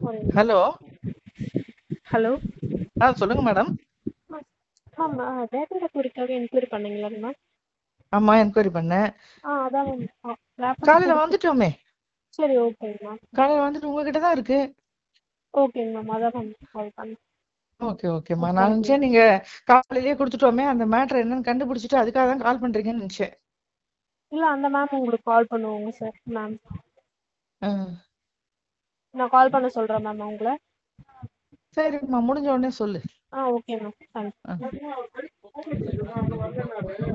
ஒரு நிமிஷம். Hello. Hello சொல்லுங்க மேடம். மேம், டேட்டா ரெக்கவரிக்காக என்கொயரி பண்ணீங்களாங்க மேம்? ஆமா, என்கொயரி பண்ணேன். அதான் மேம். லேப்டாப் காலையில கொடுத்து. வந்துட்டோமே. சரி, ஓகேங்க மேம். காலையில வந்துட்டு உங்ககிட்ட தான் இருக்கு. ஓகேங்க மேம், அதான் மேம் கால் பண்ணேன். ஓகே ஓகேம்மா. நான் தேங்க்யூ. நினைச்சேன் நீங்க காலையிலேயே கொடுத்துட்டோமே, அந்த மேட்டர் என்னன்னு கண்டுபிடிச்சிட்டு அதுக்காக தான் கால் பண்றீங்கன்னு நினைச்சேன். இல்லை, அந்த மேம் உங்களுக்கு கால் பண்ணுவோங்க சார் மேம். ஆ, நான் கால் பண்ண சொல்கிறேன் மேம் உங்களை. சரிம்மா, முடிஞ்ச உடனே சொல்லு. Okay ma'am. ஆ. தேங்க்யூ.